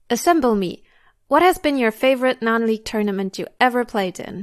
Assemble Me. What has been your favorite non-league tournament you ever played in?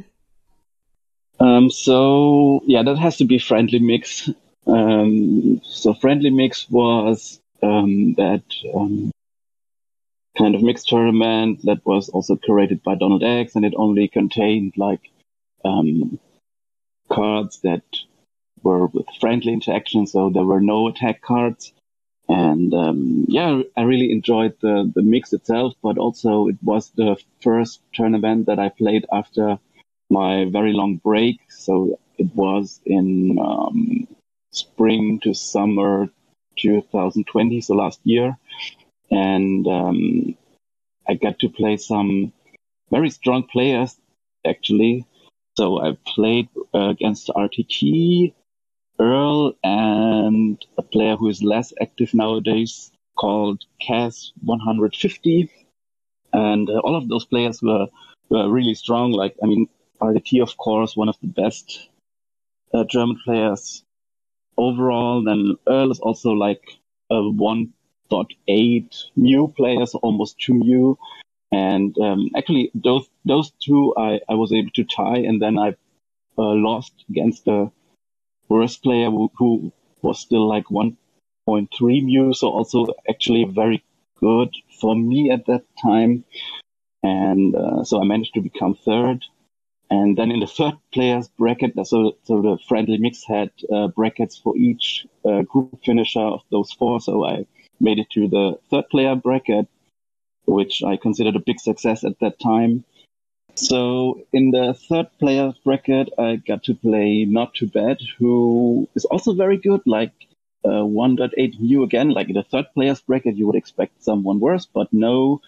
That has to be Friendly Mix. So Friendly Mix was that kind of mixed tournament that was also curated by Donald X, and it only contained um, cards that were with friendly interaction, so there were no attack cards. And I really enjoyed the mix itself, but also it was the first tournament that I played after my very long break. So it was in spring to summer 2020, so last year. And I got to play some very strong players, actually. So I played against RTT, Earl, and a player who is less active nowadays called Cas 150. And all of those players were really strong. RTT, of course, one of the best German players overall. Then Earl is also like a 1.8 new players, almost 2 new. And actually, those two I was able to tie, and then I lost against the worst player who was still like 1.3 mu, so also actually very good for me at that time. And so I managed to become third. And then in the third players bracket, so the Friendly Mix had brackets for each group finisher of those four. So I made it to the third player bracket, which I considered a big success at that time. So in the third player bracket, I got to play Not Too Bad, who is also very good, like 1.8 new again. Like in the third players bracket, you would expect someone worse, but no.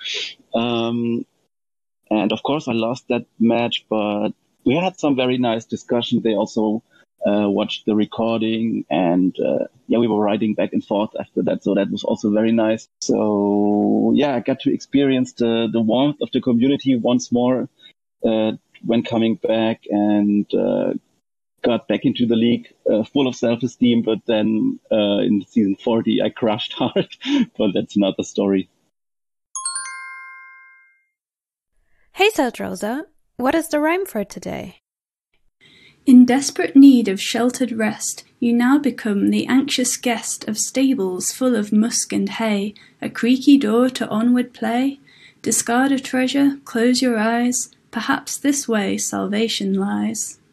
And of course, I lost that match, but we had some very nice discussion. They also watched the recording, and we were writing back and forth after that. So that was also very nice. So I got to experience the warmth of the community once more when coming back, and got back into the league full of self-esteem. But then in season 40, I crashed hard, but that's another story. Hey Rosa, what is the rhyme for today? In desperate need of sheltered rest, you now become the anxious guest of stables full of musk and hay, a creaky door to onward play. Discard a treasure, close your eyes, perhaps this way salvation lies.